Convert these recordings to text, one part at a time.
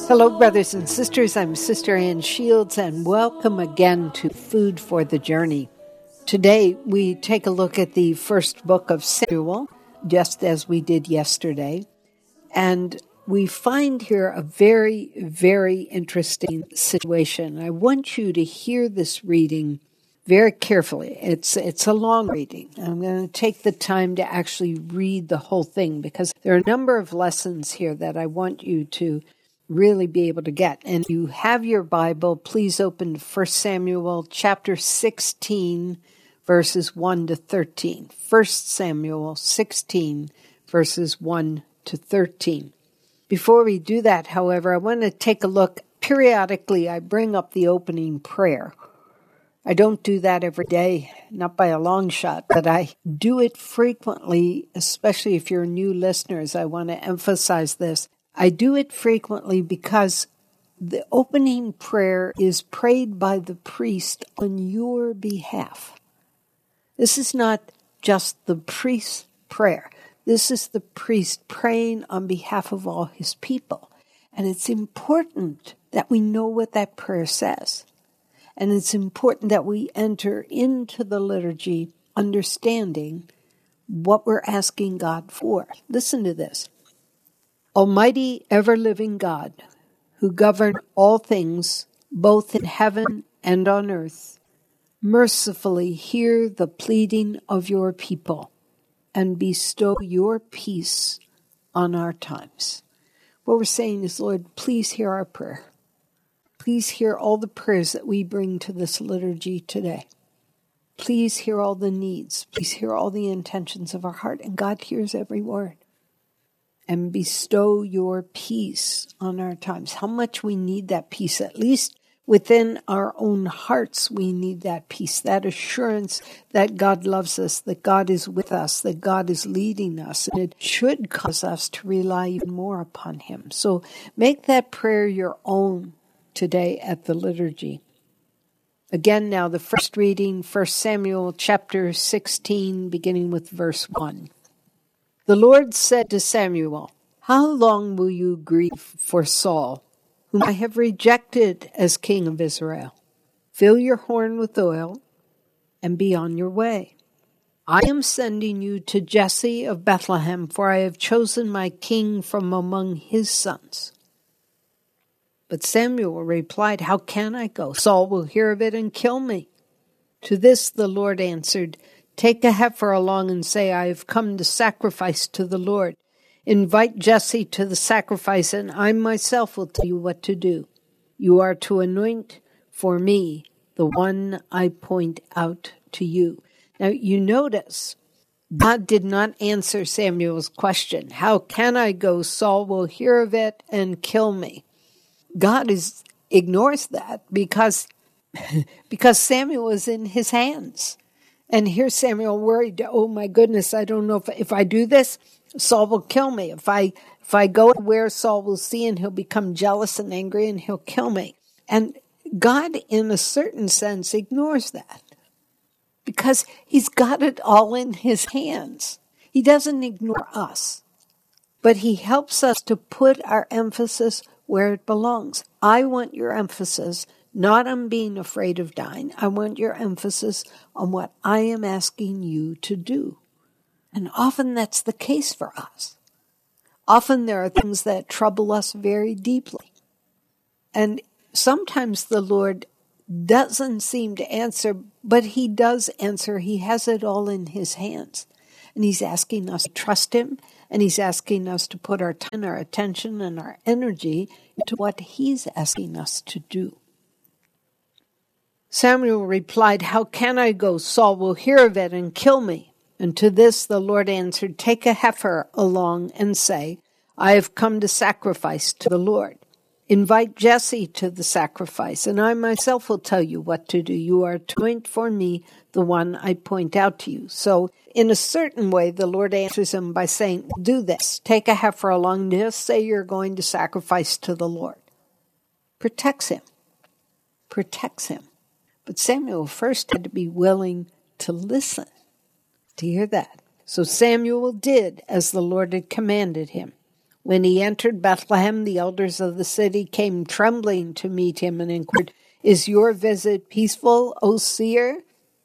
Hello, brothers and sisters. I'm Sister Ann Shields, and welcome again to Food for the Journey. Today, we take a look at the first book of Samuel, just as we did yesterday. And we find here a very, very interesting situation. I want you to hear this reading very carefully. It's a long reading. I'm going to take the time to actually read the whole thing because there are a number of lessons here that I want you to really be able to get. And if you have your Bible, please open to 1 Samuel chapter 16, verses 1 to 13. 1 Samuel 16, verses 1 to 13. Before we do that, however, I want to take a look. Periodically, I bring up the opening prayer. I don't do that every day, not by a long shot, but I do it frequently, especially if you're new listeners. I want to emphasize this. I do it frequently because the opening prayer is prayed by the priest on your behalf. This is not just the priest's prayer. This is the priest praying on behalf of all his people. And it's important that we know what that prayer says. And it's important that we enter into the liturgy understanding what we're asking God for. Listen to this. Almighty, ever-living God, who govern all things, both in heaven and on earth, mercifully hear the pleading of your people and bestow your peace on our times. What we're saying is, Lord, please hear our prayer. Please hear all the prayers that we bring to this liturgy today. Please hear all the needs. Please hear all the intentions of our heart. And God hears every word. And bestow your peace on our times. How much we need that peace, at least within our own hearts, we need that peace, that assurance that God loves us, that God is with us, that God is leading us. And it should cause us to rely even more upon Him. So make that prayer your own today at the liturgy. Again, now the first reading, 1 Samuel chapter 16, beginning with verse 1. The Lord said to Samuel, "How long will you grieve for Saul, whom I have rejected as king of Israel? Fill your horn with oil and be on your way. I am sending you to Jesse of Bethlehem, for I have chosen my king from among his sons." But Samuel replied, "How can I go? Saul will hear of it and kill me." To this the Lord answered, "Take a heifer along and say, I have come to sacrifice to the Lord. Invite Jesse to the sacrifice, and I myself will tell you what to do. You are to anoint for me the one I point out to you." Now you notice, God did not answer Samuel's question. How can I go? Saul will hear of it and kill me. God ignores that because Samuel is in his hands. And here's Samuel worried, oh my goodness, I don't know if I do this, Saul will kill me. If I go where Saul will see and he'll become jealous and angry and he'll kill me. And God, in a certain sense, ignores that because He's got it all in His hands. He doesn't ignore us, but He helps us to put our emphasis where it belongs. I want your emphasis not on being afraid of dying. I want your emphasis on what I am asking you to do. And often that's the case for us. Often there are things that trouble us very deeply. And sometimes the Lord doesn't seem to answer, but He does answer. He has it all in His hands. And He's asking us to trust Him, and He's asking us to put our time, our attention, and our energy into what He's asking us to do. Samuel replied, "How can I go? Saul will hear of it and kill me." And to this the Lord answered, "Take a heifer along and say, I have come to sacrifice to the Lord. Invite Jesse to the sacrifice, and I myself will tell you what to do. You are to anoint for me the one I point out to you." So in a certain way, the Lord answers him by saying, do this. Take a heifer along. Just say you're going to sacrifice to the Lord. Protects him. Protects him. But Samuel first had to be willing to listen. To hear that. So Samuel did as the Lord had commanded him. When he entered Bethlehem, the elders of the city came trembling to meet him and inquired, "Is your visit peaceful, O seer?"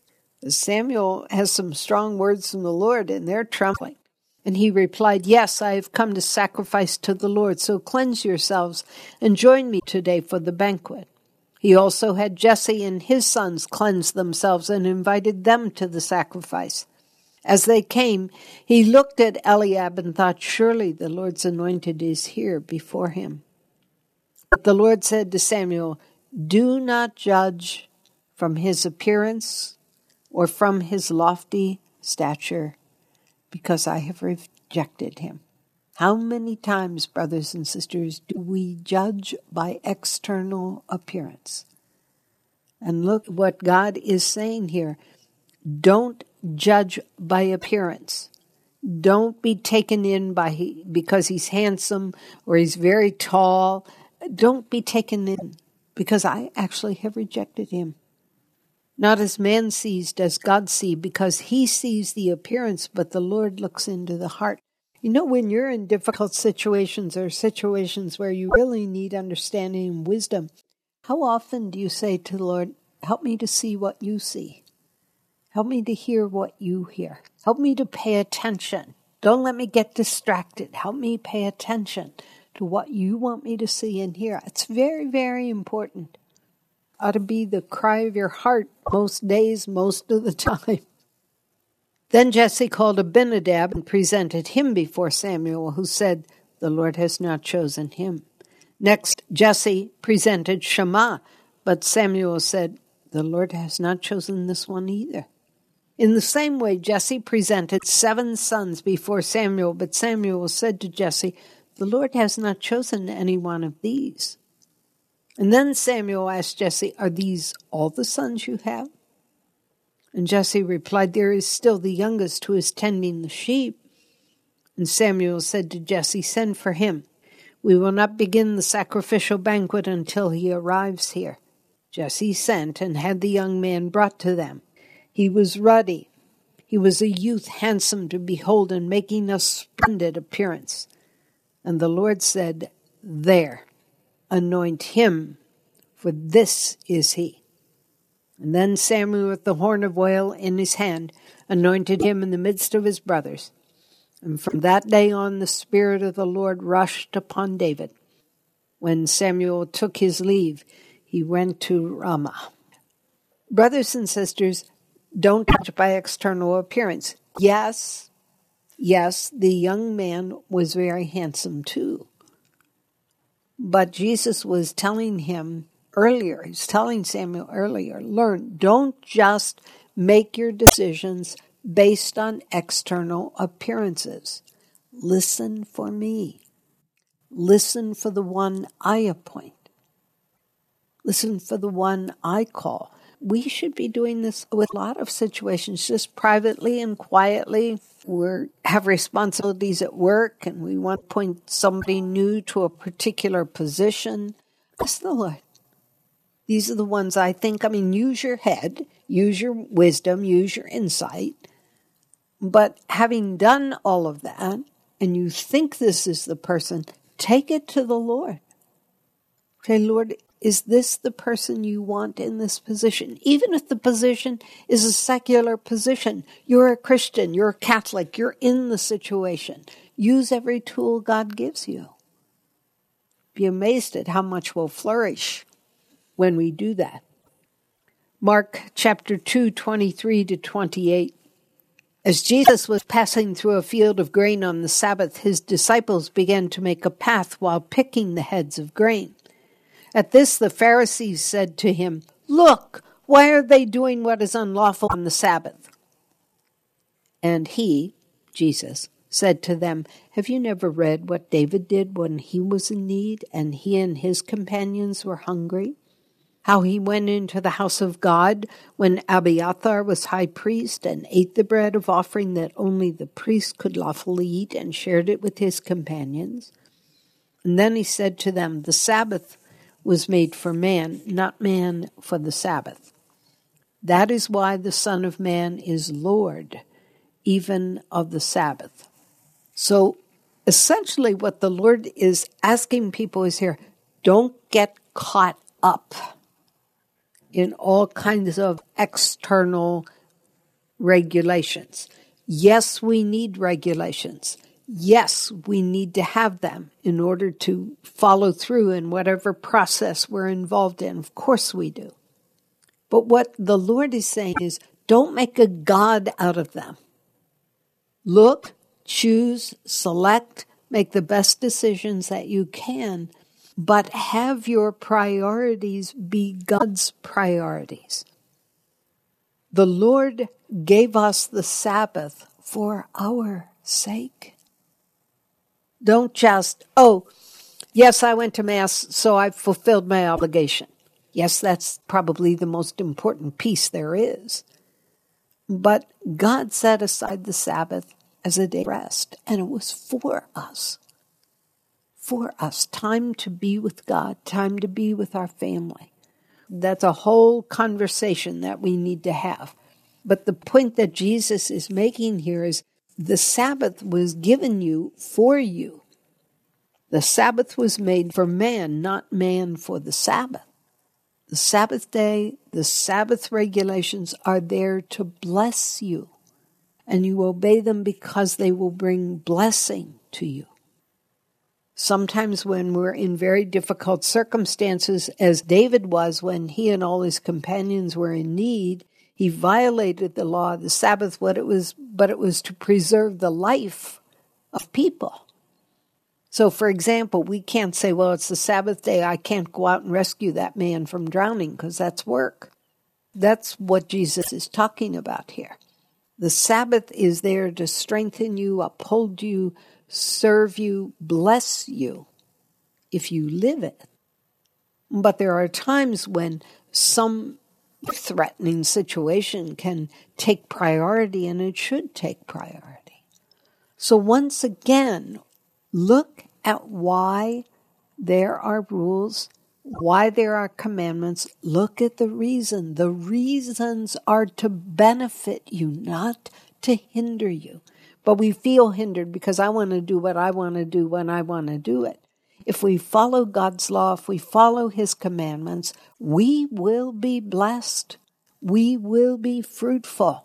Samuel has some strong words from the Lord, and they're trembling. And he replied, "Yes, I have come to sacrifice to the Lord, so cleanse yourselves and join me today for the banquet." He also had Jesse and his sons cleanse themselves and invited them to the sacrifice. As they came, he looked at Eliab and thought, "Surely the Lord's anointed is here before him." But the Lord said to Samuel, "Do not judge from his appearance or from his lofty stature, because I have rejected him." How many times, brothers and sisters, do we judge by external appearance? And look what God is saying here. Don't judge by appearance. Don't be taken in because he's handsome or he's very tall. Don't be taken in because I actually have rejected him. Not as man sees does God see, because he sees the appearance, but the Lord looks into the heart. You know, when you're in difficult situations or situations where you really need understanding and wisdom, how often do you say to the Lord, "Help me to see what you see. Help me to hear what you hear. Help me to pay attention. Don't let me get distracted. Help me pay attention to what you want me to see and hear." It's very, very important. Ought to be the cry of your heart most days, most of the time. Then Jesse called Abinadab and presented him before Samuel, who said, "The Lord has not chosen him." Next, Jesse presented Shammah, but Samuel said, "The Lord has not chosen this one either." In the same way, Jesse presented 7 sons before Samuel, but Samuel said to Jesse, "The Lord has not chosen any one of these." And then Samuel asked Jesse, "Are these all the sons you have?" And Jesse replied, "There is still the youngest who is tending the sheep." And Samuel said to Jesse, "Send for him. We will not begin the sacrificial banquet until he arrives here." Jesse sent and had the young man brought to them. He was ruddy. He was a youth, handsome to behold and making a splendid appearance. And the Lord said, "There, anoint him, for this is he." And then Samuel, with the horn of oil in his hand, anointed him in the midst of his brothers. And from that day on, the Spirit of the Lord rushed upon David. When Samuel took his leave, he went to Ramah. Brothers and sisters, don't judge by external appearance. Yes, the young man was very handsome too. But Jesus was telling him earlier, he's telling Samuel earlier, don't just make your decisions based on external appearances. Listen for me. Listen for the one I appoint. Listen for the one I call. We should be doing this with a lot of situations, just privately and quietly. We have responsibilities at work and we want to appoint somebody new to a particular position. Ask the Lord. These are the ones I think. Use your head, use your wisdom, use your insight. But having done all of that, and you think this is the person, take it to the Lord. Say, "Lord, is this the person you want in this position?" Even if the position is a secular position, you're a Christian, you're a Catholic, you're in the situation. Use every tool God gives you. Be amazed at how much will flourish when we do that. Mark chapter 2, 23 to 28. As Jesus was passing through a field of grain on the Sabbath, his disciples began to make a path while picking the heads of grain. At this, the Pharisees said to him, "Look, why are they doing what is unlawful on the Sabbath?" And he, Jesus, said to them, "Have you never read what David did when he was in need and he and his companions were hungry? How he went into the house of God when Abiathar was high priest and ate the bread of offering that only the priest could lawfully eat and shared it with his companions?" And then he said to them, "The Sabbath was made for man, not man for the Sabbath. That is why the Son of Man is Lord, even of the Sabbath." So essentially what the Lord is asking people is here, don't get caught up in all kinds of external regulations. Yes, we need regulations. Yes, we need to have them in order to follow through in whatever process we're involved in. Of course we do. But what the Lord is saying is, don't make a God out of them. Look, choose, select, make the best decisions that you can, but have your priorities be God's priorities. The Lord gave us the Sabbath for our sake. Don't just, yes, I went to Mass, so I've fulfilled my obligation. Yes, that's probably the most important piece there is. But God set aside the Sabbath as a day of rest, and it was for us. For us, time to be with God, time to be with our family. That's a whole conversation that we need to have. But the point that Jesus is making here is the Sabbath was given you for you. The Sabbath was made for man, not man for the Sabbath. The Sabbath day, the Sabbath regulations are there to bless you, and you obey them because they will bring blessing to you. Sometimes when we're in very difficult circumstances, as David was when he and all his companions were in need, he violated the law of the Sabbath, but it was to preserve the life of people. So, for example, we can't say, well, it's the Sabbath day, I can't go out and rescue that man from drowning because that's work. That's what Jesus is talking about here. The Sabbath is there to strengthen you, uphold you, serve you, bless you, if you live it. But there are times when some threatening situation can take priority, and it should take priority. So once again, look at why there are rules, why there are commandments. Look at the reason. The reasons are to benefit you, not to hinder you. But we feel hindered because I want to do what I want to do when I want to do it. If we follow God's law, if we follow His commandments, we will be blessed. We will be fruitful.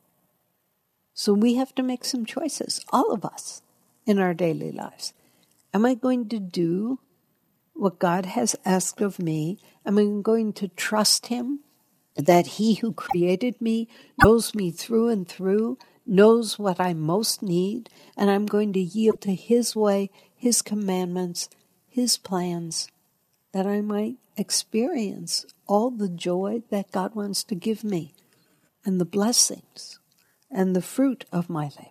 So we have to make some choices, all of us, in our daily lives. Am I going to do what God has asked of me? Am I going to trust Him that He who created me knows me through and through, knows what I most need, and I'm going to yield to His way, His commandments, His plans, that I might experience all the joy that God wants to give me, and the blessings, and the fruit of my labors.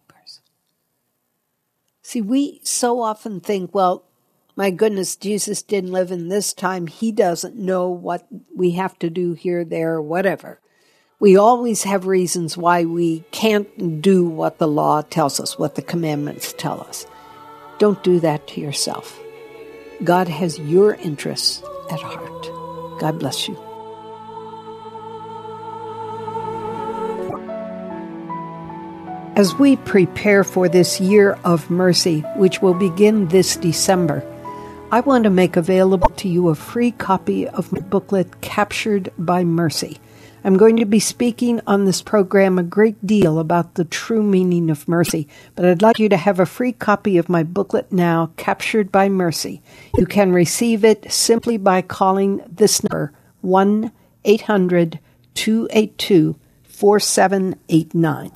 See, we so often think, well, my goodness, Jesus didn't live in this time. He doesn't know what we have to do here, there, whatever. We always have reasons why we can't do what the law tells us, what the commandments tell us. Don't do that to yourself. God has your interests at heart. God bless you. As we prepare for this year of mercy, which will begin this December, I want to make available to you a free copy of my booklet, Captured by Mercy. I'm going to be speaking on this program a great deal about the true meaning of mercy, but I'd like you to have a free copy of my booklet now, Captured by Mercy. You can receive it simply by calling this number, 1-800-282-4789.